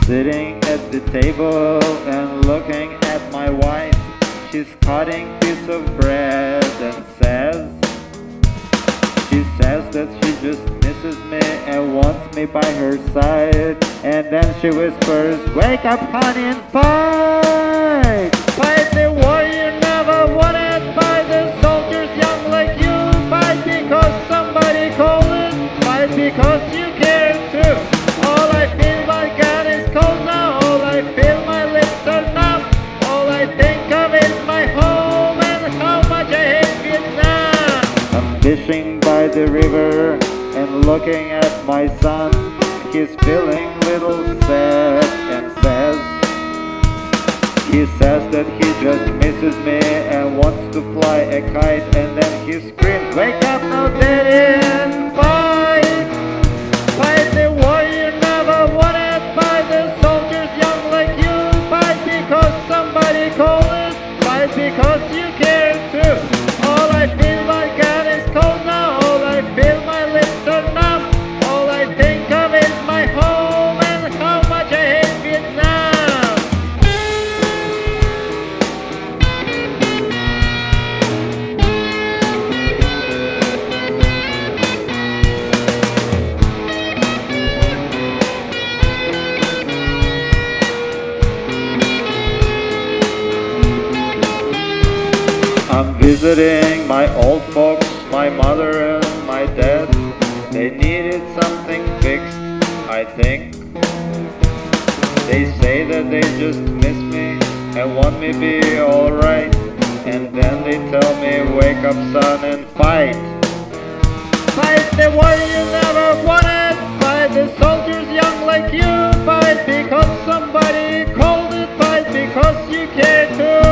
Sitting at the table and looking at my wife. She's cutting piece of bread and she says that she just misses me and wants me by her side. And then she whispers, "Wake up, honey, and fight! Fight the war you never wanted, fight the soldiers young like you, fight because somebody called it, fight because you care too. All I feel my gun is cold now, all I feel my lips are numb, all I think of is my home and how much I hate Vietnam." I'm fishing by the river and looking at my son. He's feeling little sad and he says that he just misses me and wants to fly a kite. And then he screams, "Wake up now, daddy, and fight! Fight the war you never wanted, fight the soldiers young like you, fight because somebody called it, fight because you care too. All I feel my gun is cold now, all I feel my lips are numb, all I think of is my home and how much I hate Vietnam." I'm visiting my old folks, my mother and my dad. They needed something fixed, I think. They say that they just miss me and want me to be alright. And then they tell me, "Wake up, son, and fight! Fight the war you never wanted, fight the soldiers young like you, fight because somebody called it, fight because you care too.